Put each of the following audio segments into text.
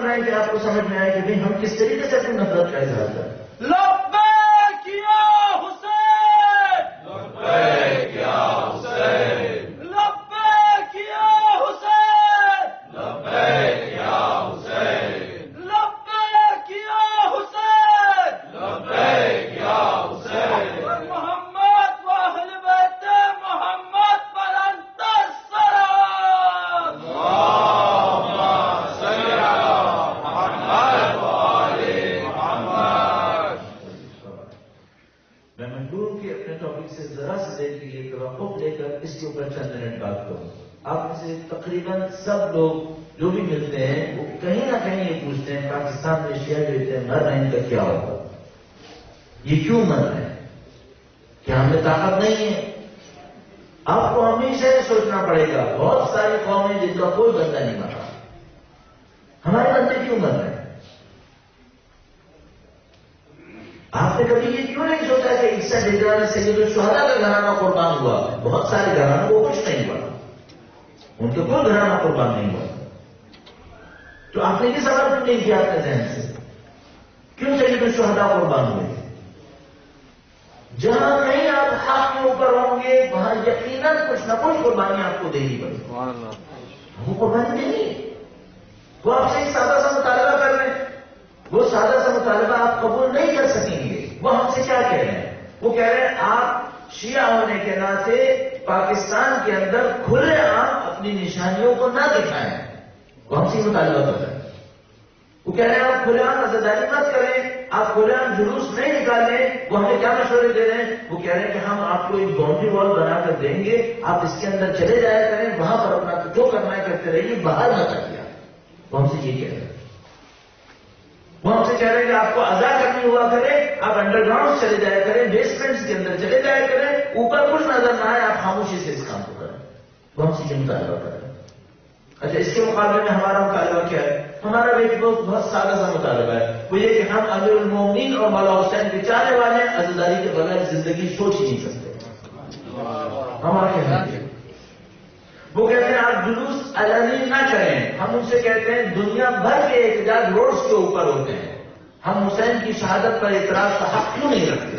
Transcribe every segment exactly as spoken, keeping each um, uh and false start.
کرنا ہے کہ آپ کو سمجھ میں آئے کہ بھائی ہم کس طریقے سے اپنی نفرت کا اظہار کریں. لبیک یا حسین، لبیک یا حسین، لبیک یا حسین، لبیک یا حسین، لبیک یا حسین، لبیک یا حسین. محمد و اہل بیت محمد پر انت الصلاۃ. اللہم صل علی محمد و آل محمد. میں مجبور ہوں کہ اپنے ٹاپک سے ذرا سے دیر کے لیے توقف لے کر اس کے اوپر چند منٹ بات کروں. آپ میں سے تقریباً سب لوگ جو بھی ملتے ہیں وہ کہیں نہ کہیں یہ پوچھتے ہیں پاکستان میں شیعہ جو اتنے مر رہے ہیں ان کا کیا ہوگا، یہ کیوں مر رہے ہیں، کیا ہمیں طاقت نہیں ہے؟ آپ کو ہمیشہ یہ سوچنا پڑے گا بہت ساری قومیں جن کا کوئی بندہ نہیں مر رہا، ہمارے بندے کیوں مر رہے ہیں؟ آپ نے کبھی یہ کیوں نہیں سوچا کہ عیسیٰ ہجرہ میں سید الشہداء کا گھرانہ قربان ہوا، بہت سارے گھرانوں کو کچھ نہیں ہوا، ان کے کوئی گھرانہ قربان نہیں ہوا، تو آپ نے یہ سوال کیوں نہیں کیا اپنے ذہن سے کیوں سید الشہداء قربان ہوئے؟ جہاں نہیں آپ حق کے اوپر ہوں گے وہاں یقیناً کچھ نہ کچھ قربانی آپ کو دینی پڑے گی. وہ قربانی دیں گے، وہ آپ سے ایک سادہ سا مطالبہ کر رہے ہیں، وہ سادہ سا مطالبہ آپ قبول نہیں کر سکیں گے. وہ ہم سے کیا کہہ رہے ہیں؟ وہ کہہ رہے ہیں آپ شیعہ ہونے کے ناطے پاکستان کے اندر کھلے عام اپنی نشانیوں کو نہ دکھائیں. وہ ہم سے مطالبہ کر رہے ہیں. وہ کہہ رہے ہیں آپ کھلے عام عزاداری مت کریں، آپ کھلے عام جلوس نہیں نکالیں. وہ ہمیں کیا مشورے دے رہے ہیں؟ وہ کہہ رہے ہیں کہ ہم آپ کو ایک باؤنڈری وال بنا کر دیں گے، آپ اس کے اندر چلے جایا کریں، وہاں پر اپنا جو کرنا ہے کرتے رہیے، باہر نہ کریے. وہ ہم سے یہ کہہ رہے ہیں. وہ ہم سے کہہ رہے ہیں کہ آپ کو ادا کرنی ہوا کرے آپ انڈر گراؤنڈ چلے جایا کریں، بیسمنٹس کے اندر چلے جایا کریں، اوپر کچھ نظر نہ آئے، آپ خاموشی سے اس کام کو کریں. وہ ہم سے یہ مطالبہ کر رہے ہیں. اچھا اس کے مقابلے میں ہمارا مطالبہ کیا ہے؟ ہمارا ایک بہت بہت سادہ سا مطالبہ ہے، وہ یہ کہ ہم امیر المومنین اور مولا حسین کے چاہنے والے ہیں، عزاداری کے بغیر زندگی سوچ ہی نہیں سکتے. ہمارا کہنا ہے وہ کہتے ہیں آپ جلوس علنی نہ کریں. ہم ان سے کہتے ہیں دنیا بھر کے احتجاج روڈز کے اوپر ہوتے ہیں، ہم حسین کی شہادت پر اعتراض کا حق کیوں نہیں رکھتے؟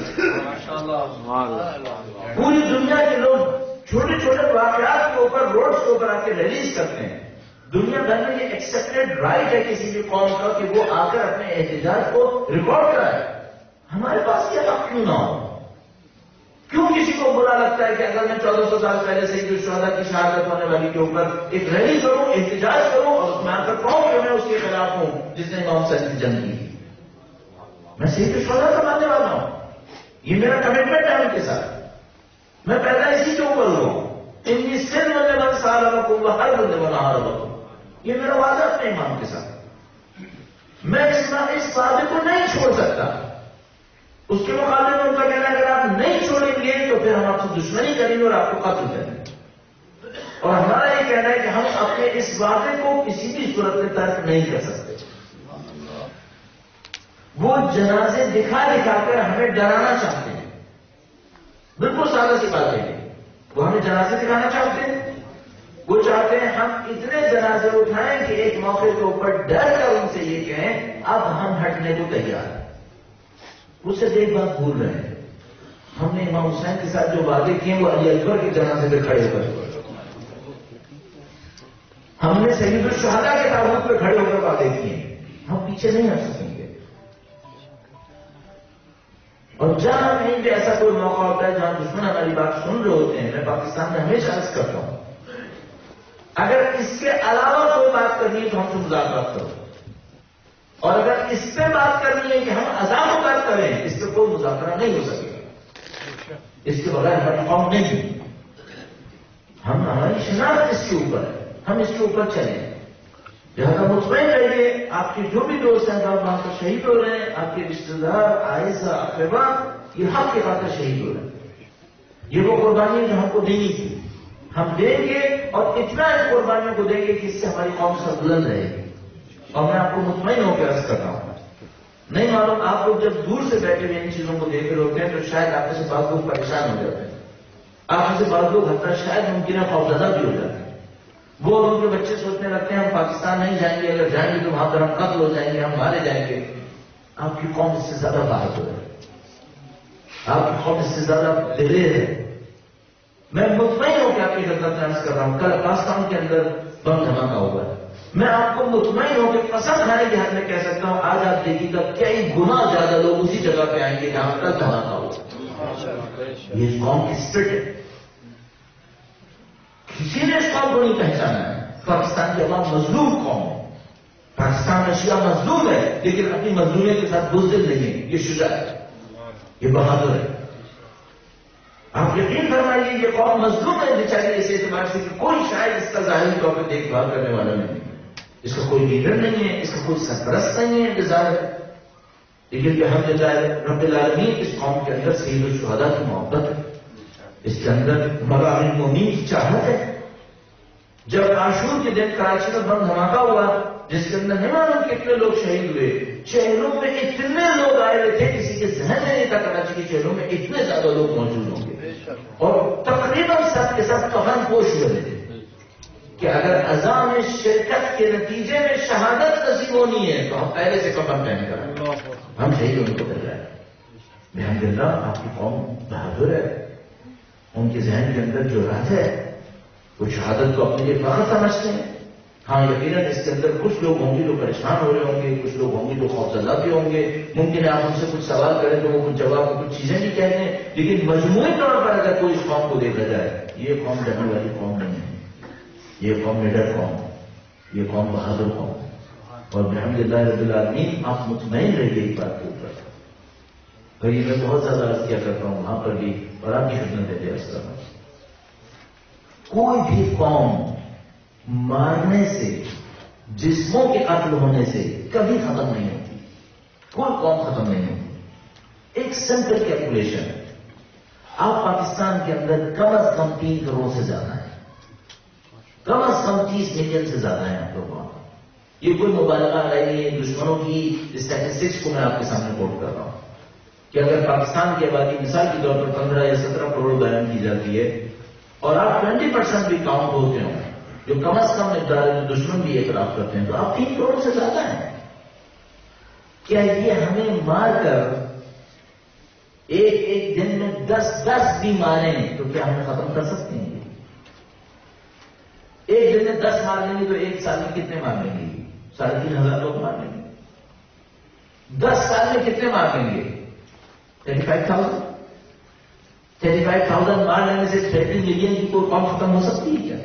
پوری دنیا کے لوگ چھوٹے چھوٹے واقعات کے اوپر روڈز کے اوپر آ کے ریلیز کرتے ہیں. دنیا بھر میں یہ ایکسپٹڈ رائٹ ہے کسی بھی قوم کا کہ وہ آ کر اپنے احتجاج کو ریکارڈ کرائے. ہمارے پاس یہ حق کیوں نہ ہو؟ کیوں کسی کو برا لگتا ہے کہ اگر میں چودہ سو سال پہلے سید الشہداء کی شہادت ہونے والی کے اوپر ایک ریلی کروں، احتجاج کروں اور اس میں آ کر کہوں کہ میں اس کے خلاف ہوں جس نے امام حسین کی جنگ کی؟ میں سید الشہداء کا ماننے والا ہوں، یہ میرا کمٹمنٹ ہے ان کے ساتھ. میں پیدا اسی کے اوپر ہوا ہوں. انی سن والے من سال رکھوں گا ہر بندے بنا رکھوں، یہ میرا وعدہ اپنے امام کے ساتھ. میں اس وعدے کو نہیں چھوڑ سکتا. اس کے مقابلے میں ان کا کہنا ہے اگر آپ نہیں چھوڑیں گے تو پھر ہم آپ سے دشمنی کریں گے اور آپ کو قتل کریں گے. اور ہمارا یہ کہنا ہے کہ ہم اپنے اس وعدے کو کسی بھی صورت میں ترک نہیں کر سکتے. وہ جنازے دکھا دکھا کر ہمیں ڈرانا چاہتے ہیں. بالکل سادہ سی بات ہے، وہ ہمیں جنازے دکھانا چاہتے ہیں. وہ چاہتے ہیں ہم اتنے جنازے اٹھائیں کہ ایک موقع کے اوپر ڈر کر ان سے یہ کہیں اب ہم ہٹنے کو تیار ہیں. وہ صرف ایک بات بھول رہے ہیں، ہم نے امام حسین کے ساتھ جو وعدے کیے وہ علی اکبر کے جنازے پہ کھڑے ہو کر، ہم نے سید الشہداء کے تابوت پہ کھڑے ہو کر وعدے کیے، ہم پیچھے نہیں ہٹ سکیں گے. اور جہاں کہیں بھی ایسا کوئی موقع ہوتا ہے جہاں دشمن ہماری بات سن رہے ہوتے ہیں، میں پاکستان میں ہمیشہ عرض کرتا ہوں اگر اس کے علاوہ کوئی بات کرنی ہے تو ہم سے مذاکرات کرو، اور اگر اس پہ بات کرنی ہے کہ ہم عذاب و کر کریں، اس پہ کوئی مذاکرہ نہیں ہو سکے گا. اس کے بغیر ہماری قوم نہیں. ہم ہماری شناخت اس کے اوپر ہے، ہم اس کے اوپر چلیں. لہٰذا مطمئن رہیے آپ کے جو بھی دوست ہیں وہاں پر شہید ہو رہے ہیں، آپ کے رشتے دار آئزہ اقربا یہ حق کے خاطر شہید ہو رہے ہیں. یہ وہ قربانی جو ہم کو دینی تھی ہم دیں گے، اور اتنا اس قربانیوں کو دیں گے کہ اس سے ہماری قوم سربلند رہے گی. اور میں آپ کو مطمئن ہو کے عرض کرتا ہوں، نہیں معلوم آپ لوگ جب دور سے بیٹھے ہوئے ان چیزوں کو دیکھ رہے ہوتے ہیں تو شاید آپ سے بعض لوگ پریشان ہو جاتے ہیں، آپ سے بعض لوگ حتیٰ شاید ممکن ہے خوفزدہ بھی ہو جاتے ہیں. وہ اور ان کے بچے سوچنے لگتے ہیں ہم پاکستان نہیں جائیں گے، اگر جائیں گے تو وہاں پر ہم قتل ہو جائیں گے، ہم مارے جائیں گے۔ آپ کی قوم اس سے زیادہ بہادر ہے، آپ کی قوم اس سے زیادہ دلیر ہے۔ میں مطمئن ہوں کہ آپ کی خدمت میں عرض کر رہا ہوں، کل پاکستان کے اندر بم دھماکہ ہوا ہے، میں آپ کو مطمئن ہوں کہ قسم کھانے کے حد میں کہہ سکتا ہوں آج آپ دیکھیے گا کئی گنا زیادہ لوگ اسی جگہ پہ آئیں گے جہاں کل دھماکہ ہوا۔ یہ اس قوم کی اسپرٹ ہے، کسی نے اس قوم کو نہیں پہچانا ہے۔ پاکستان کی عوام مظلوم قوم ہے، پاکستان میں شیعہ مظلوم ہے، لیکن اپنی مظلومیت کے ساتھ بزدل نہیں ہے، یہ شجاع ہے، یہ بہادر ہے۔ آپ یقین فرمائیے یہ قوم مظلوم ہے بیچاری اس اعتبار سے کہ کوئی شاید اس کا ظاہری طور پہ دیکھ بھال کرنے والا نہیں ہے، اس کا کوئی لیڈر نہیں ہے، اس کا کوئی سرپرست نہیں ہے انتظار ہے، لیکن الحمدللہ رب العالمین اس قوم کے اندر سید الشہداء کی محبت ہے، اس کے اندر مراحل مومین کی چاہت ہے۔ جب عاشور کے دن کراچی میں بم دھماکہ ہوا جس کے اندر نہیں معلوم کتنے لوگ شہید ہوئے، شہروں میں اتنے لوگ آئے ہوئے تھے کسی کے ذہن میں نہیں تھا کراچی کے شہروں میں اتنے زیادہ لوگ موجود ہوں گے، اور تقریباً سب کے سب کفن پوش ہوئے تھے کہ اگر اذا میں شرکت کے نتیجے میں شہادت نصیب ہونی ہے تو ہم پہلے سے کفن پہن کر ہم شہید ہونے کو مل رہے ہیں۔ الحمدللہ آپ کی قوم بہادر ہے، ان کے ذہن کے اندر جو راز ہے وہ شہادت کو اپنے لیے فخر سمجھتے ہیں۔ ہاں یقیناً اس کے اندر کچھ لوگ ہوں گے جو پریشان ہو رہے ہوں گے، کچھ لوگ ہوں گے جو خوفزدہ بھی ہوں گے، ممکن ہے آپ ان سے کچھ سوال کریں تو وہ کچھ جواب کچھ چیزیں بھی کہہ دیں، لیکن مجموعی طور پر اگر کوئی اس قوم کو دیکھا جائے یہ قوم ڈرنے والی قوم نہیں ہے، یہ قوم نڈر قوم ہے، یہ قوم بہادر قوم ہے، اور الحمدللہ رب العالمین آپ مطمئن رہیے ایک بات کے اوپر۔ بھائی میں بہت زیادہ عرض کیا کرتا ہوں وہاں پر بھی اور آپ کی خدمت میں عرض کر رہا ہوں، کوئی بھی قوم مارنے سے، جسموں کے قتل ہونے سے کبھی ختم نہیں ہوتی، کوئی قوم ختم نہیں ہوتی۔ ایک سمپل کیلکولیشن ہے، آپ پاکستان کے اندر کم از کم تین کروڑ سے زیادہ ہیں، کم از کم تیس ملین سے زیادہ ہیں آپ لوگوں کا، یہ کوئی مبالغہ نہیں ہے، دشمنوں کی اسٹیٹسٹکس کو میں آپ کے سامنے کوٹ کر رہا ہوں کہ اگر پاکستان کی آبادی مثال کے طور پر پندرہ یا سترہ کروڑ بیان کی جاتی ہے اور آپ ٹوینٹی پرسینٹ بھی کاؤنٹ ہوتے ہوں جو کم از کم مقدار جو دشمن بھی اعتراف کرتے ہیں تو آپ تین کروڑ سے زیادہ ہیں۔ کیا یہ ہمیں مار کر ایک ایک دن میں دس دس بھی ماریں تو کیا ہمیں ختم کر سکتے ہیں؟ ایک دن میں دس مار لیں گے تو ایک سال میں کتنے مار لیں گے؟ ساڑھے تین ہزار لوگ مار لیں گے۔ دس سال میں کتنے مار لیں گے؟ Thirty five thousand thirty five thousand مار لینے سے تھرٹی ملین کی کوئی قوم ختم ہو سکتی ہے کیا؟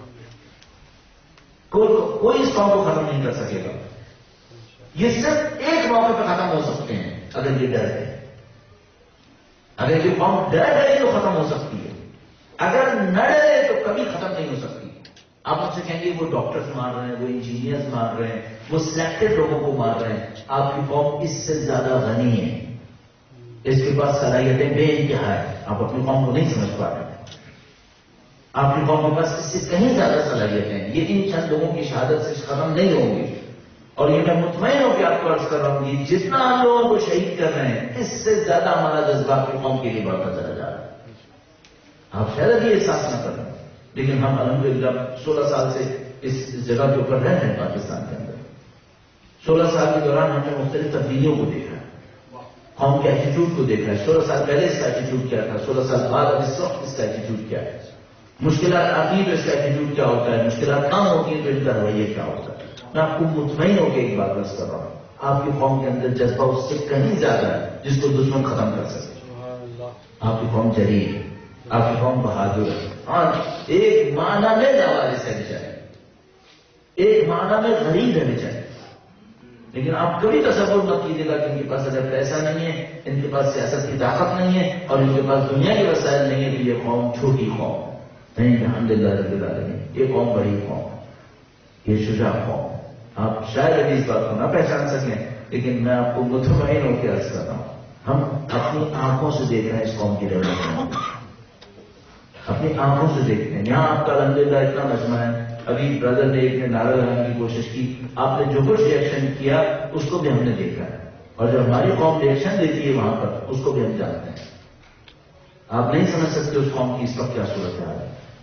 کوئی کوئی اس قوم کو ختم نہیں کر سکے گا، یہ صرف ایک موقع پہ ختم ہو سکتے ہیں اگر یہ ڈر ہے، اگر یہ قوم ڈر گئی تو ختم ہو سکتی ہے، اگر نہ ڈرے تو کبھی ختم نہیں ہو سکتی۔ آپ مجھ سے کہیں گے وہ ڈاکٹرز مار رہے ہیں، وہ انجینئرز مار رہے ہیں، وہ سلیکٹڈ لوگوں کو مار رہے ہیں، آپ کی قوم اس سے زیادہ غنی ہے، اس کے پاس صلاحیتیں بے انتہا ہے، آپ اپنی قوم کو نہیں سمجھ پا رہے ہیں، آپ کی قوم کے پاس اس سے کہیں زیادہ صلاحیتیں ہیں، یہ ان چند لوگوں کی شہادت سے ختم نہیں ہوں گی، اور یہ میں مطمئن ہوں کہ آپ کو عرض کر رہا ہوں کہ جتنا ہم لوگوں کو شہید کر رہے ہیں اس سے زیادہ ہمارا جذبہ آپ کی قوم کے لیے بڑھتا چلا جا رہا ہے، آپ شاید یہ احساس نہ کر رہے ہیں، لیکن ہم الحمدللہ سولہ سال سے اس جگہ کے اوپر رہ رہے ہیں پاکستان کے اندر، سولہ سال کے دوران ہم نے مختلف تبدیلیوں کو دیکھا ہے، قوم کے ایٹیٹیوڈ کو دیکھا ہے، سولہ سال پہلے اس کا ایٹیٹیوڈ کیا تھا، سولہ سال بعد اس وقت اس کا ایٹیٹیوڈ کیا ہے، مشکلات آتی ہیں تو اس کا ایٹیٹیوڈ کیا ہوتا ہے، مشکلات کم ہوتی ہیں تو ان کا رویہ کیا ہوتا ہے۔ میں آپ کو مطمئن ہو کے ایک بات عرض کر رہا ہوں، آپ کی قوم کے اندر جذبہ اس سے کہیں زیادہ ہے جس کو دشمن ختم کر سکے، آپ کی قوم جری ہے، آپ کی قوم بہادر ہے، ہاں ایک معنی میں نوازش ہے بیچارے، ایک معنی میں غریب ہے بیچارے، لیکن آپ کبھی تصور مت کیجیے گا کہ ان کے پاس اگر پیسہ نہیں ہے، ان کے پاس سیاست کی طاقت نہیں ہے اور ان کے پاس دنیا کے وسائل نہیں ہے تو یہ قوم چھوٹی قوم نہیں، الحمدللہ رب العالمین یہ قوم بڑی قوم، یہ شجاع قوم، آپ شاید ابھی اس بات کو نہ پہچان سکیں لیکن میں آپ کو مطمئن ہو کے عرض کرتا ہوں ہم اپنی آنکھوں سے دیکھ رہے ہیں اس قوم کی ڈیولپمنٹ، اپنی آنکھوں سے دیکھتے ہیں، یہاں آپ کا الحمدللہ اتنا مجمع ہے، ابھی برادر نے ایک نے نعرہ لگانے کی کوشش کی، آپ نے جو کچھ ریئیکشن کیا اس کو بھی ہم نے دیکھا ہے، اور جب ہماری قوم ریئیکشن دیتی ہے وہاں پر اس کو بھی ہم جانتے ہیں، آپ نہیں سمجھ سکتے اس قوم کی اس وقت کیا صورت ہے،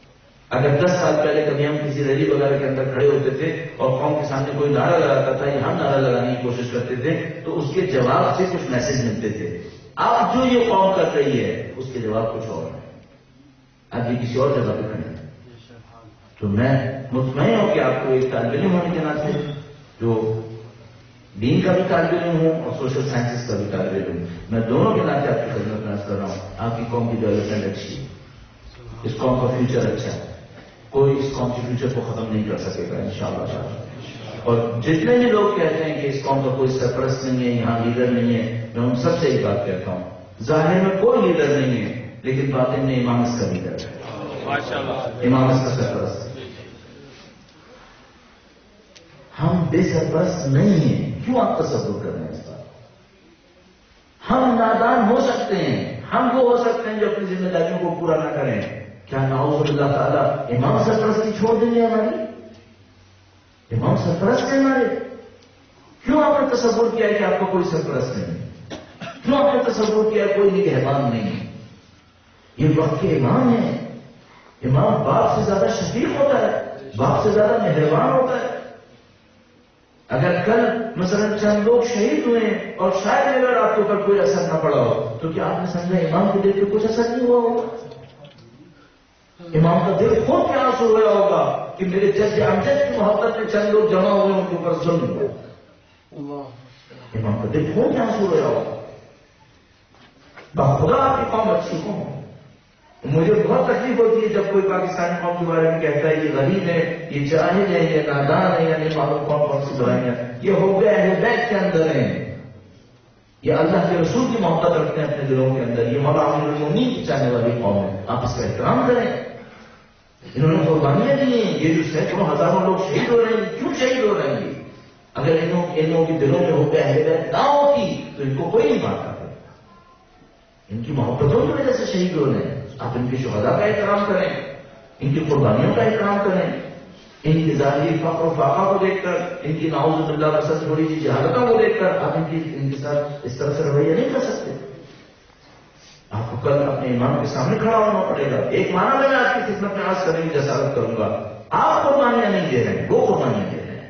اگر دس سال پہلے کبھی ہم کسی ریلی وغیرہ کے اندر کھڑے ہوتے تھے اور قوم کے سامنے کوئی نعرہ لگاتا تھا یا ہم نعرہ لگانے کی کوشش کرتے تھے تو اس کے جواب سے کچھ میسج ملتے تھے. آپ جو یہ قوم کر رہی ہے اس کے جواب کچھ اور ہے. اب یہ کسی اور جگہ پہ کھڑے ہیں. تو میں مطمئن ہوں کہ آپ کو ایک طالب علم ہونے کے ناطے جو دین کا بھی طالب علم ہوں اور سوشل سائنسز کا بھی طالب علم ہوں، میں دونوں کے ناطے آپ کی خدمت میں عرض کر رہا ہوں آپ کی قوم کی ڈیولپمنٹ اچھی ہے، اس قوم کا فیوچر اچھا ہے. کوئی اس قوم کے فیوچر کو ختم نہیں کر سکے گا انشاءاللہ تعالی. اور جتنے بھی لوگ کہتے ہیں کہ اس قوم کا کوئی سرپرست نہیں ہے، یہاں لیڈر نہیں ہے، میں ان سب سے ایک بات کہتا ہوں، ظاہر میں کوئی لیڈر نہیں ہے لیکن باطن میں امام اس کا لیڈر ہے، امام اس کا سرپرست. ہم بے سرپرست نہیں ہیں. کیوں آپ تصور کر رہے ہیں اس بات؟ ہم نادان ہو سکتے ہیں، ہم وہ ہو سکتے ہیں جو اپنی ذمہ داریوں کو پورا نہ کریں. کیا نعوذ باللہ تعالیٰ امام سرپرستی چھوڑ دیں گے ہماری؟ امام سرپرست ہیں ہمارے. کیوں آپ نے تصور کیا کہ آپ کو کوئی سرپرست نہیں؟ کیوں آپ نے تصور کیا کوئی نگہبان نہیں؟ یہ وقت کے امام ہیں. امام باپ سے زیادہ شفیق ہوتا ہے، باپ سے زیادہ مہربان ہوتا ہے. اگر کل مثلا چند لوگ شہید ہوئے اور شاید اگر آپ کے اوپر کوئی اثر نہ پڑا ہو تو کیا آپ نے سمجھا امام کو دیکھ کے کچھ اثر نہیں ہوا ہوگا؟ امام کا دل خود کیا آنسو ہوا ہوگا کہ میرے جد امجد کی محبت میں چند لوگ جمع ہوئے ان کے اوپر ظلم ہوا. امام کا دل خود کیا آنسو ہوا ہوگا. باخدا آپ کی قوم اچھی قوم. مجھے بہت تکلیف ہوتی ہے جب کوئی پاکستانی قوم کے بارے میں کہتا ہے یہ غریب ہے، یہ جاہل ہے، یہ نادان ہے، یا نہیں معلوم کون کون سی برائیاں. یہ ہو گئے اہل بیت کے اندر ہیں، یہ اللہ کے رسول کی محبت رکھتے ہیں اپنے دلوں کے اندر. یہ مولا امیر المومنین کی چاہنے والی قوم ہے، آپ اس کا احترام کریں. انہوں نے قربانیاں دی ہیں. یہ جو سینکڑوں ہزاروں لوگ شہید ہو رہے ہیں کیوں شہید ہو رہے ہیں؟ اگر انہوں انہوں کے دلوں میں ہو گئے اہل بیت نہ ہوتی تو ان کو کوئی نہیں مارتا. ان کی محبتوں کی وجہ سے شہید ہو رہے ہیں. آپ ان کے شہداء کا احترام کریں، ان کی قربانیوں کا احترام کریں. ان کی ظاہری فقر و فاقہ کو دیکھ کر، ان کی نعوذ باللہ وسط تھوڑی سی جہالتوں کو دیکھ کر آپ ان کی ان کے ساتھ اس طرح سے رویہ نہیں کر سکتے. آپ کو کل اپنے امام کے سامنے کھڑا ہونا پڑے گا. ایک معنی میں آپ کی خدمت میں عرض کرنے کی جسارت کروں گا، آپ قربانیاں نہیں دے رہے ہیں، وہ قربانیاں دے رہے ہیں.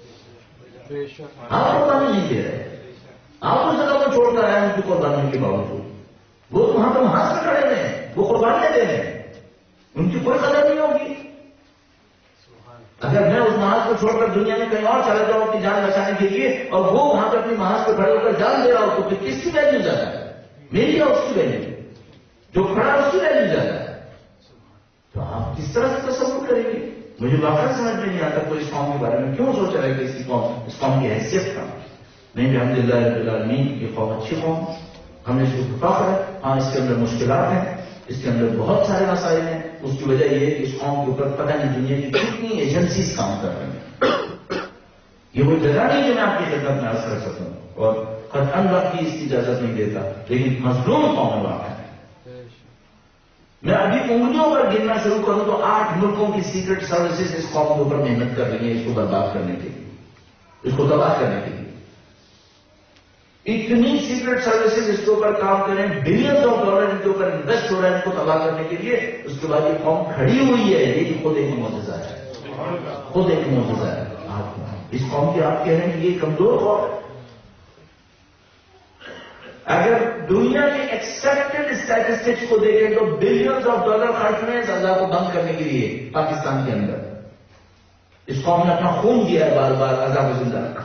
آپ قربانی نہیں دے رہے ہیں. آپ اس جگہ کو چھوڑ کر آئے ان کی قربانیوں کے باوجود وہ وہاں پہ محاذ میں کھڑے ہوئے ہیں، وہ قربانیاں دے رہے ہیں. ان کی کوئی قدر نہیں ہوگی. اگر میں اس محاذ کو چھوڑ کر دنیا میں کہیں اور چلا جاؤں اپنی جان بچانے کے لیے اور وہ وہاں پہ اپنی محاذ پہ کھڑے ہو کر جان دے رہا ہو تو پھر کس کی ویلیو زیادہ ہے؟ میری یا اس کی ویلیو؟ جو کھڑا اس کی ویلیو زیادہ ہے. تو آپ کس طرح سے تصور کریں گے؟ مجھے واقعی سمجھ میں نہیں آتا کوئی اس قوم کے بارے میں کیوں سوچ رہا ہے کہ اس کی قوم اس قوم کی حیثیت کا نہیں. الحمدللہ رب العالمین یہ قوم اچھی قوم، ہم نے اس کو فخر ہے. ہاں اس کے اندر مشکلات ہیں، اس کے اندر بہت سارے مسائل ہیں. اس کی وجہ یہ ہے کہ اس قوم کے اوپر پتہ نہیں دنیا کی کتنی ایجنسیز کام کر رہی ہیں. یہ وہ جگہ نہیں جو میں آپ کی خدمت میں عرض کر سکوں اور قطعاً وقت کی اس کی اجازت نہیں دیتا، لیکن مظلوم قوم واقع ہے. میں ابھی انگلیوں پر گننا شروع کروں تو آٹھ ملکوں کی سیکرٹ سروسز اس قوم کے اوپر محنت کر رہی ہیں اس کو برباد کرنے کے لیے، اس کو تباہ کرنے کے لیے. اتنی سیکرٹ سروسز اس کے اوپر کام کریں، بلینز آف ڈالر ان کے اوپر انویسٹ ہو رہا ہے ان کو تباہ کرنے کے لیے. اس کے بعد یہ قوم کھڑی ہوئی ہے، یہ خود ایک معجزہ ہے، خود ایک معجزہ ہے. آپ اس قوم کی آپ کہہ رہے ہیں کہ یہ کمزور قوم ہے. اگر دنیا کے ایکسپیکٹڈ اسٹیٹسٹکس کو دیکھیں تو بلینز آف ڈالر خرچ میں سزا کو بند کرنے کے لیے پاکستان کے اندر اس قوم نے اپنا خون دیا ہے، بار بار عذاب و زندہ رکھا.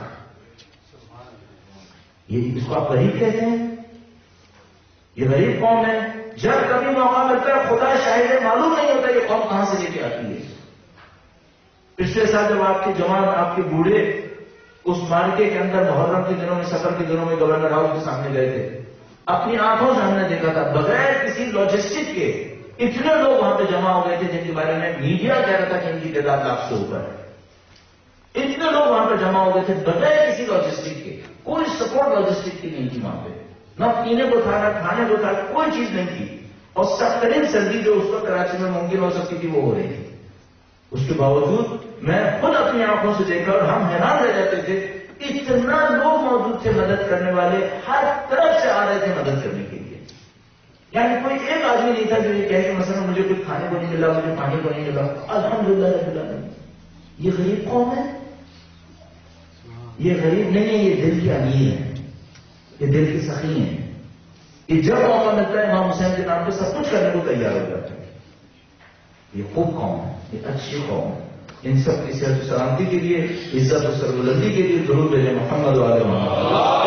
یہ اس کو آپ غریب کہتے ہیں؟ یہ غریب قوم ہے. جب کبھی موقع ملتا ہے خدا شاہد ہے معلوم نہیں ہوتا یہ قوم کہاں سے لے کے آتی ہے. پچھلے سال جب آپ کے جوان آپ کے بوڑھے اس مارکے کے اندر محرم کے دنوں میں سفر کے دنوں میں گورنر ہاؤس کے سامنے گئے تھے، اپنی آنکھوں سے ہم نے دیکھا تھا بغیر کسی لاجسٹک کے اتنے لوگ وہاں پہ جمع ہو گئے تھے جن کے بارے میں میڈیا کہہ رہا تھا کہ ان کی تعداد لاکھ سے اوپر ہے. اتنے لوگ وہاں پہ جمع ہو گئے تھے بغیر کسی لاجسٹک کے. کوئی سپورٹ لاجسٹک کی نہیں تھی وہاں پہ، نہ پینے کو تھا نہ کھانے کو تھا، کوئی چیز نہیں تھی. اور سخت ترین سردی جو اس وقت کراچی میں ممکن ہو سکتی تھی وہ ہو رہی تھی. اس کے باوجود میں خود اپنی آنکھوں سے دیکھا اور ہم حیران رہ جاتے تھے اتنا لوگ موجود تھے مدد کرنے والے، ہر طرف سے آ رہے تھے مدد کرنے کے لیے. یعنی کوئی ایک آدمی نہیں تھا جو یہ کہے کہ مثلا مجھے کچھ کھانے کو نہیں ملا، مجھے پانی کو نہیں ملا، الحمدللہ رب العالمین. یہ غریب قوم ہے، یہ غریب نہیں ہے، یہ دل کی امیر ہے، یہ دل کی سخی ہے. یہ جب موقع ملتا ہے امام حسین کے نام پہ سب کچھ کرنے کو تیار ہو جاتا ہے. یہ خوب قوم ہے، یہ اچھی قوم ہے. ان سب کی صحت و سلامتی کے لیے، عزت و سربلندی کے لیے درود بھیجیں محمد و آل محمد.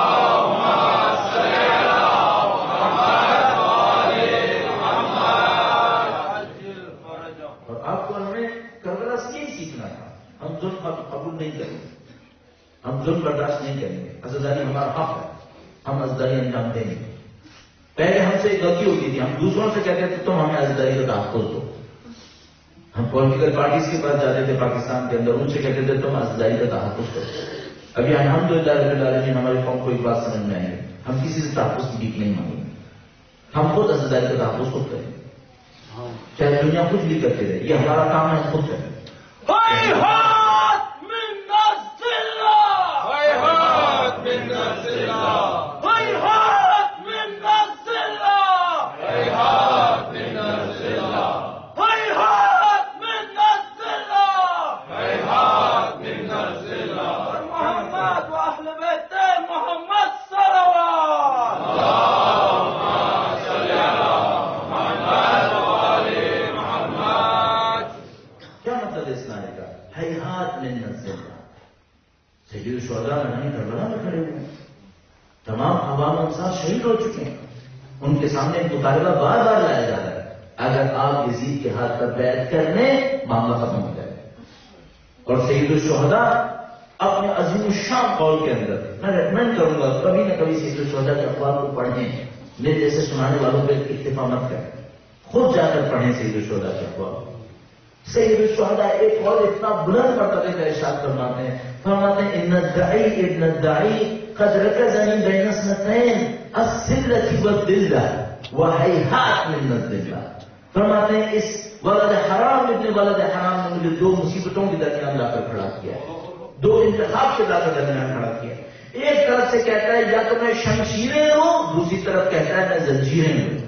ہم ظلم قبول نہیں کریں گے، ہم ظلم برداشت نہیں کریں گے. عزاداری ہمارا حق ہے، ہم عزاداری انجام دیں گے. پہلے ہم سے ایک غلطی ہوتی تھی، ہم دوسروں سے کہتے تھے تم ہمیں عزاداری کا تحفظ دو. ہم پولیٹیکل پارٹیز کے پاس جاتے تھے پاکستان کے اندر، ان سے کہتے تھے تم عزاداری کا تحفظ کرو. ابھی الحمدللہ رب العالمین ہماری قوم کو ایک بات سمجھ میں آئی، ہم کسی سے تحفظ کی بھیک نہیں مانگیں گے. ہم خود عزاداری کا تحفظ خود کریں، چاہے دنیا کچھ بھی کرتے رہے. یہ ہمارا کام ہے، ہم خود کریں. هيهات من الذلة، هيهات من الذلة، هيهات من الذلة، هيهات من الذلة، هيهات من الذلة، هيهات من الذلة. محمد وأهل بيت محمد صلوات. اللهم صل على محمد وآل محمد. کیا مطلب ہے اس نعرے کا؟ ہیہات من الذلہ. سید الشہداء نہیں کربلا میں کھڑے ہوئے ہیں، تمام عوام انصار شہید ہو چکے ہیں. ان کے سامنے ایک مطالبہ بار بار لایا جا رہا ہے، اگر آپ یزید کے ہاتھ پر بیعت کر لیں معاملہ ختم ہو جائے. اور سید الشہداء اپنے عظیم الشان قول کے اندر، میں ریکمینڈ کروں گا کبھی نہ کبھی سید الشہداء کے اخبار کو پڑھیں. میرے جیسے سنانے والوں پہ اکتفا مت کریں، خود جا کر پڑھیں سید الشہداء کے اخبار. سید الشہداء ایک اور اتنا بلند مرتبے کا ارشاد فرماتے ہیں، فرماتے ہیں ان الدعی ابن الدعی قد رکزنی بین اثنتین الذلة والذلة وہیہات من الذلة. فرماتے ہیں اس ولد حرام ابن ولد حرام نے مجھے دو مصیبتوں کے درمیان لا کر کھڑا کیا ہے، دو انتخاب کے لا کر درمیان کھڑا کیا ہے. ایک طرف سے کہتا ہے یا تو میں شمشیریں ہوں، دوسری طرف کہتا ہے میں زنجیریں ہوں.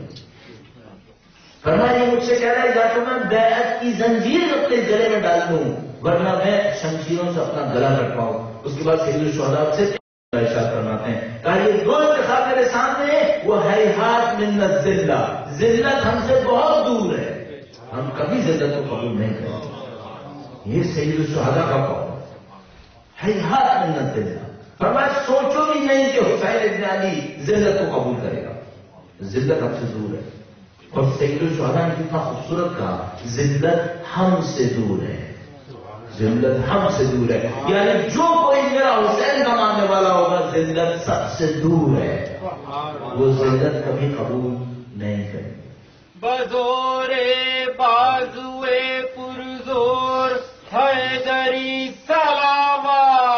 فرمایا مجھ سے کہہ رہا ہے یا تو میں بیعت کی زنجیر اپنے گلے میں ڈال دوں ورنہ میں شمشیروں سے اپنا گلا کٹ پاؤں. اس کے بعد سید الشہداء سے ارشاد فرماتے ہیں کہ یہ دو انتخاب میرے سامنے ہیں، وہ ہیہات من الذلہ، ذلت ہم سے بہت دور ہے، ہم کبھی ذلت کو قبول نہیں کریں. یہ سید الشہداء کا قول ہے، ہیہات من الذلہ. فرمایا سوچو بھی نہیں کہ حسین ابن علی ذلت کو قبول کرے گا، ذلت ہم سے دور ہے. اور سید الشہداء نے کتنا خوبصورت کہا، ذلت ہم سے دور ہے، ذلت ہم سے دور ہے. یعنی جو کوئی میرا حسین کا ماننے والا ہوگا ذلت سب سے دور ہے، وہ ذلت کبھی قبول نہیں کرے. بزور بازوئے پرزور حیدری سلامات.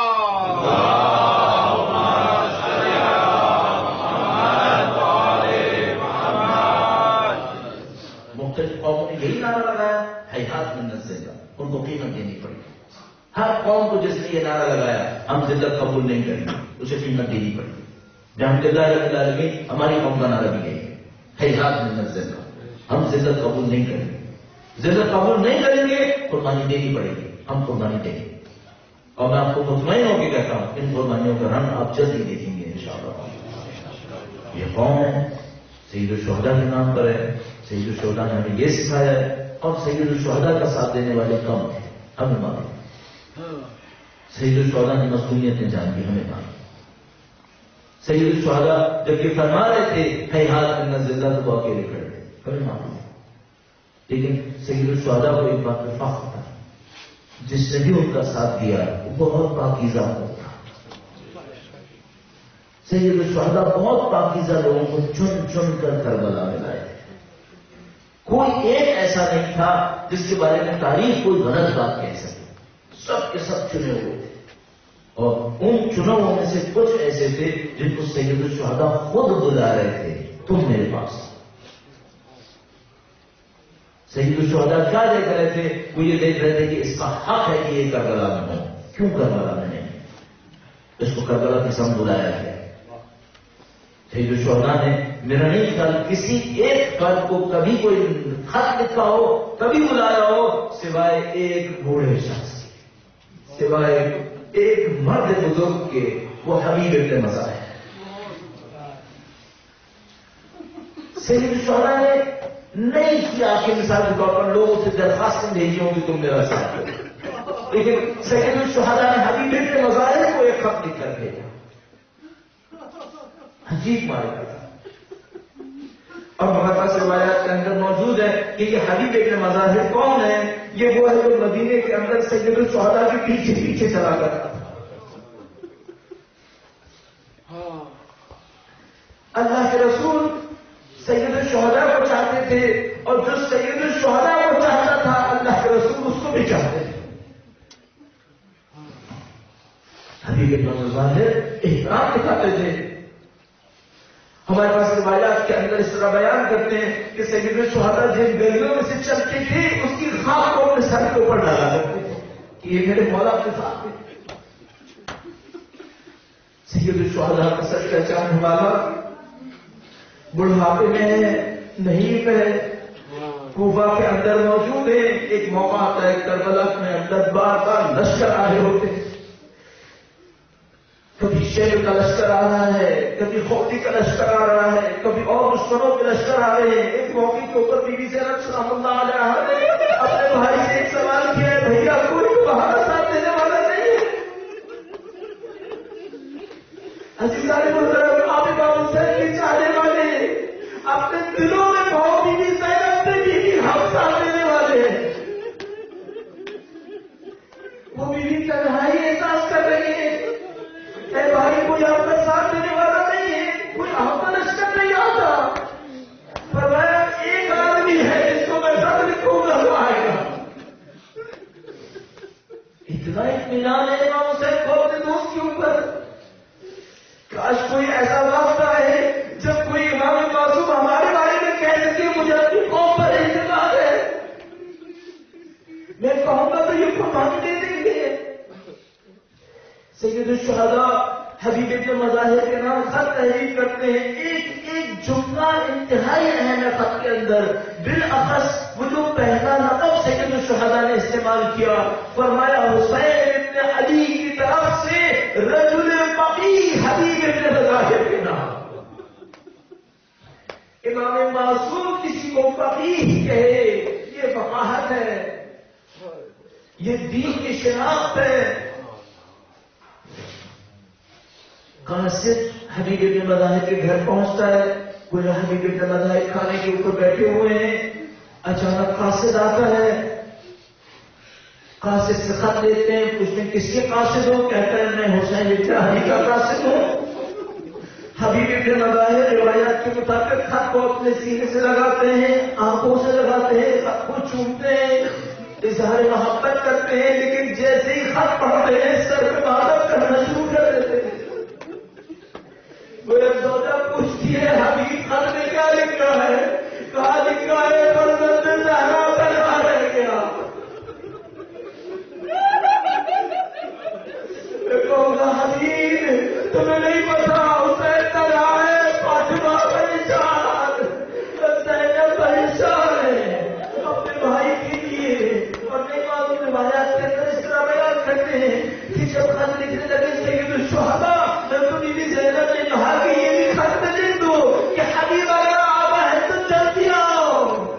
قوموں نے یہی نعرہ لگایا، ہیہات من الذلہ. ان کو قیمت دینی پڑی. ہر قوم کو جس نے یہ نعرہ لگایا ہم ذلت قبول نہیں کریں گے، اسے قیمت دینی پڑی. الحمدللہ رب العالمین ہماری قوم کا نعرہ بھی یہی ہے، ہیہات من الذلہ. ہم ذلت قبول نہیں کریں گے، ذلت قبول نہیں کریں گے، قربانی دینی پڑے گی، ہم قربانی دیں گے. اور میں آپ کو مطمئن ہو کے کہتا ہوں ان قربانیوں کا رنگ آپ جلد ہی دیکھیں گے انشاءاللہ. یہ قوم ہے سید الشہداء کے نام پر ہے. سید الشہداء نے ہمیں یہ سکھایا ہے، اور سید الشہداء کا ساتھ دینے والے کم ہیں، ہمیں مانیں. سید الشہداء نے مصنوعیتیں جان دی، ہمیں مانیں. سید الشہداء جب یہ فرما رہے تھے ہیہات من الذلہ تو وہ اکیلے کھڑے تھے، ہمیں مانیں. لیکن سید الشہداء کو ایک بات پہ فخر تھا، جس نے بھی ان کا ساتھ دیا وہ بہت پاکیزہ ہوتا. سید الشہداء بہت پاکیزہ لوگوں کو چن چن کر کربلا میں لائے تھے. کوئی ایک ایسا نہیں تھا جس کے بارے میں تاریخ کوئی غلط بات کہہ سکے، سب کے سب چنے ہوئے تھے. اور ان چنوں میں سے کچھ ایسے تھے جن کو سید الشہداء خود بلا رہے تھے، تم میرے پاس. سید الشہداء کیا دیکھ رہے تھے؟ وہ یہ دیکھ رہے تھے کہ اس کا حق ہے کہ یہ کربلا میں ہو. کیوں کربلا میں نہیں؟ اس کو کربلا کی سم بلایا گیا. سید الشہداء نے میرا نہیں خیال کسی ایک فرد کو کبھی کوئی خط لکھا ہو، کبھی بلایا ہو، سوائے ایک بوڑھے شخص کے، سوائے ایک مرد بزرگ کے، وہ حبیب ابن مزاحم ہے۔ سید الشہداء نے نہیں کیا کہ مثال کے طور پر لوگوں سے درخواستیں بھیجی ہوں کہ تم میرا ساتھ دو، لیکن سید الشہداء نے حبیب ابن مزاحم کو ایک خط لکھ کر بھیجا۔ عجیب معرکہ تھا، اور ہمارے پاس روایات کے اندر موجود ہے کہ یہ حبیب ابن مزاحم کون ہے؟ یہ وہ ہے جو مدینے کے اندر سید الشہداء کے پیچھے پیچھے چلا کرتا تھا۔ اللہ کے رسول سید الشہداء کو چاہتے تھے، اور جو سید الشہداء کو چاہتا تھا اللہ کے رسول اس کو بھی چاہتے تھے۔ حبیب ابن مزاحم احترام دکھاتے تھے۔ ہمارے پاس روایات کے اندر اس طرح بیان کرتے ہیں کہ سید الشہداء جن گلیوں میں سے چلتے تھے اس کی خاک کو اپنے سر کے اوپر ڈالا کرتے تھے کہ یہ میرے مولا کے ساتھ ہے۔ سید الشہداء کا سچ پہچان والا بڑھاپے میں ہے، نہیں ہے، کوفہ کے اندر موجود ہے۔ ایک موقع آتا ہے کربلا میں اندر بار بار لشکر آ رہے ہوتے ہیں، کبھی شیر کا لشکر آ رہا ہے، کبھی خوفی کا لشکر آ رہا ہے، کبھی اور دشمنوں کے لشکر آ رہے ہیں۔ ایک موقع کے اوپر بی بی زینب سلام اللہ علیہ نے اپنے بھائی سے ایک سوال کیا ہے، بھیا کوئی بہانا ساتھ دینے والا نہیں ہے؟ عزیزان محترم، آپ امام حسین کے چاہنے والے اپنے دلوں میں بہت بی بی زینب سے بی بی حفصہ دینے والے ہیں۔ وہ بی بی تنہائی احساس کر رہی ہے، اے بھائی کوئی آپ کا ساتھ دینے والا نہیں ہے، کوئی آپ کا لشکر نہیں آتا۔ فرمایا ایک آدمی ہے جس کو میں خط لکھوں گا وہ آئے گا۔ اتنا اطمینان ہے امام حسین کو اپنے دوست کے اوپر۔ کاش کوئی ایسا وقت آئے جب کوئی امام معصوم ہمارے بارے میں کہہ سکے مجھے اپنی قوم پر اعتماد ہے، میں کہوں گا تو یہ قربانی دے دیں گے۔ سید الشہداء حبیب ابن مزاحم کے نام خط تحریر کرتے ہیں، ایک ایک جملہ انتہائی اہم ہے خط کے اندر، بالاخص وہ جو پہلا لقب سید الشہداء نے استعمال کیا، فرمایا حسین ابن علی کی طرف سے رجل فقی حبیب ابن مزاحم کے نام۔ امام معصوم کسی کو فقیہ کہے یہ فقاہت ہے، یہ دین کی شناخت ہے۔ قاصد حبیب ابن مزاحم کے گھر پہنچتا ہے، کوئی حبیب ابن مزاحم کھانے کے اوپر بیٹھے ہوئے ہیں، اچانک قاصد آتا ہے، قاصد سے خط لیتے ہیں، پوچھتے ہیں کس کے قاصد ہو؟ کہتا ہے میں حسین ابن علی کا قاصد ہوں۔ حبیب ابن مزاحم روایات کے مطابق خط کو اپنے سینے سے لگاتے ہیں، آنکھوں سے لگاتے ہیں، خط کو چومتے ہیں، اظہار محبت کرتے ہیں، لیکن جیسے ہی خط پڑھتے ہیں سر پہ بادت کرنا شروع کر دیتے ہیں۔ وہ زوجہ پوچھتی ہے حبیب خط میں کیا لکھا ہے؟ کہا لکھا ہے فرزند زہرا تنہا رہ گیا۔ میں کہوں گا حبیب تمہیں نہیں پتا حسین تنہا ہے، فاطمہ پریشان، زینب پریشان ہے اپنے بھائی کے لیے۔ اور نہیں معلوم روایات کے اندر اس طرح بیان کرتے ہیں کہ جب خط لکھنے لگے سید الشہداء تو بی بی زینب نے کہا کہ یہ بھی خط میں لکھ دو کہ حبیب اگر آبا ہے تو جلدی آؤ۔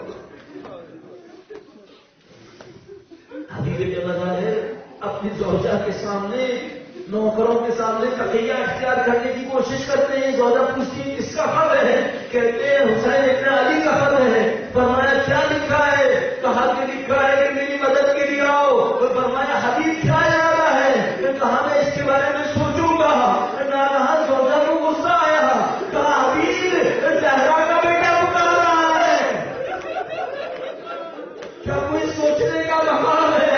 حبیب ابن مزاحم اپنی زوجہ کے سامنے، نوکروں کے سامنے تقیہ اختیار کرنے کی کوشش کرتے ہیں۔ زوجہ پوچھتی ہے کس کا خط ہے؟ کہتے ہیں حسین ابن علی کا خط ہے۔ فرمایا کیا لکھا ہے؟ کہا کہ لکھا ہے کہ میری مدد کے لیے آؤ۔ فرمایا حبیب کیا ارادہ ہے؟ کہا میں اس کے بارے میں سوچوں گا۔ ناراض زوجہ کو غصہ آیا، کہا حبیب زہرا کا بیٹا پکار رہا ہے، کیا کوئی سوچنے کا مقام ہے؟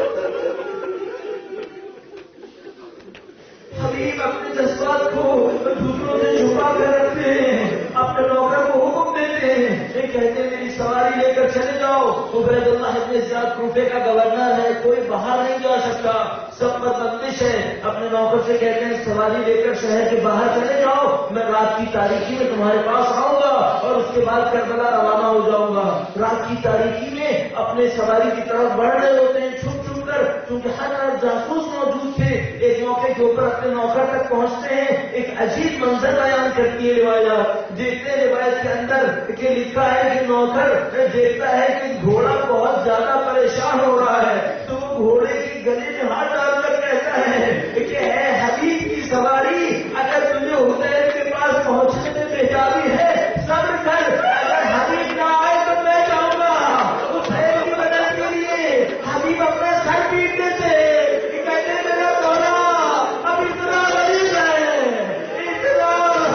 حبیب اپنے جذبات کو دوسروں سے چھپا کر رکھتے ہیں، اپنے نوکر کو حکم دیتے ہیں، یہ کہتے ہیں میری سواری لے کر چلے جاؤ۔ عبید اللہ ابن زیاد کوفے کا گورنر ہے، کوئی باہر نہیں جا سکتا۔ سب پر بندش ہے. اپنے نوکر سے کہتے ہیں سواری لے کر شہر کے باہر چلے جاؤ, میں رات کی تاریکی میں تمہارے پاس آؤں گا اور اس کے بعد کربلا روانہ ہو جاؤں گا. رات کی تاریکی میں اپنے سواری کی طرف بڑھ رہے ہوتے ہیں چھپ چھپ کر, کیونکہ ہر ہر جاسوس موجود تھے. ایک موقع کے اوپر اپنے نوکر تک پہنچتے ہیں, ایک عجیب منظر بیان کرتی ہے روایات. دیکھتے ہیں روایت کے اندر کہ لکھا ہے کہ نوکر دیکھتا ہے کہ گھوڑا بہت زیادہ پریشان ہو رہا ہے, تو وہ گھوڑے کے گلے میں ہاتھ ڈال کر کہتا ہے کہ اے حبیب کی سواری, اگر تمہیں حسین کے پاس پہنچنے میں بےتابی ہے صبر کر, اگر حبیب نہ آئے تو میں جاؤں گا حسین کی مدد کے لیے. حبیب اپنا سر پیٹتے تھے, کہتے میرا مولا اب اتنا غریب ہے, اتنا.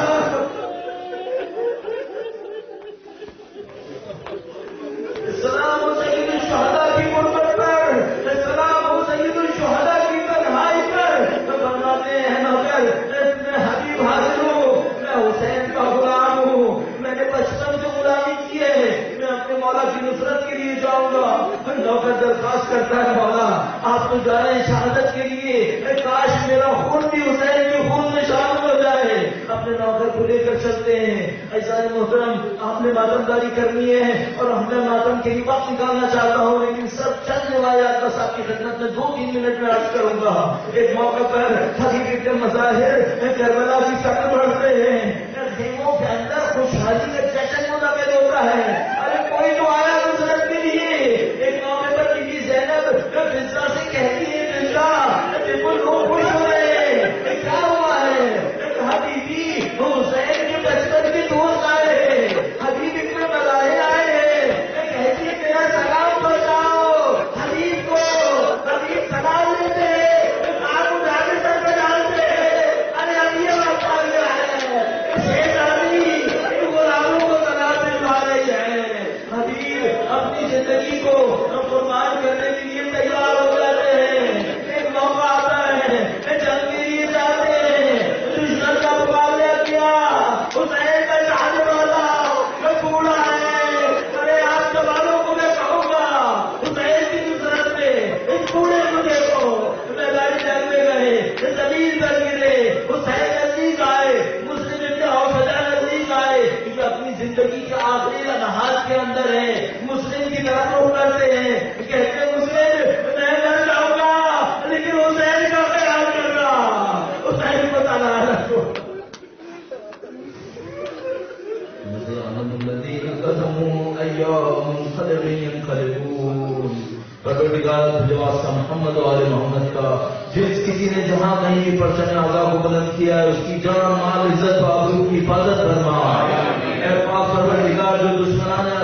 سلام ہو سید الشہداء کی غربت پر, سلام ہو سید الشہداء کی تنہائی پر. فرماتے ہیں نوکر میں حبیب حاضر ہوں, میں حسین کا غلام ہوں, میں نے بچپن سے غلامی کی ہے, میں اپنے مولا کی نصرت کے لیے جاؤں گا. نوکر درخواست کرتا ہے مولا آپ تو جا رہے ہیں شہادت کے لیے, کاش میرا خون بھی حسین کے خون میں شامل ہو جائے. اپنے نوکر کو لے کر چلتے ہیں. ایسا محترم آپ نے ماتم داری کرنی ہے اور ہم نے ماتم کے لیے وقت نکالنا چاہتا ہوں, لیکن سب چند روایات بس آپ کی خدمت میں دو تین منٹ میں عرض کروں گا. ایک موقع پر حقیقت کے مظاہر کربلا کی شکل بڑھتے ہیں, خیموں کے اندر خوشحالی کا جشن منعقد ہوتا ہے. ارے کوئی تو آیا نصرت کے لیے. ایک موقع پر بی بی زینب فضا سے کہتی ہے فضا بالکل لوگ خوش ہو رہے ہیں, کیا ہوا ہے؟ کہا بی بی حسین کے بچپن کے دوست آئے ہیں, حبیب اتنے مظاہر آئے ہیں. کہتی ہے میرا سلام پہنچاؤ حبیب کو. حبیب سلام لیتے آپ اٹھا کے سر پہ ڈالتے. ارے اب یہ وقت آ گیا ہے, شیخ علی ان غلاموں کو سلام دلوا رہی ہے. حبیب اپنی زندگی کو قربان کرنے کے لیے تیار ہو جاتے ہیں. ایک موقع آتا ہے جنگ کے لیے جاتے ہیں, دشمن کا مقابلہ کیا, حسین کا چاہنے والا میں بوڑھا ہے. ارے آپ سوالوں کو میں کہوں گا حسین کی نصرت میں اس بوڑھے کو دیکھو. میدان جنگ میں گئے, زمین پر گرے, حسین نزدیک آئے, مسلم ابن حوشہ نزدیک آئے, کیونکہ اپنی زندگی کے آخری لمحات کے اندر ہے. مسلم کی طرف رخ کرتے ہیں, کہتے ہیں مسلم میں مر جاؤں گا لیکن حسین کا خیال کرنا, حسین کو تلا رکھو. محمد والے محمد کا جس کسی نے جہاں کہیں بھی پرچم اعلیٰ کو بلند کیا ہے اس کی جان مال عزت و آبرو کی حفاظت فرما.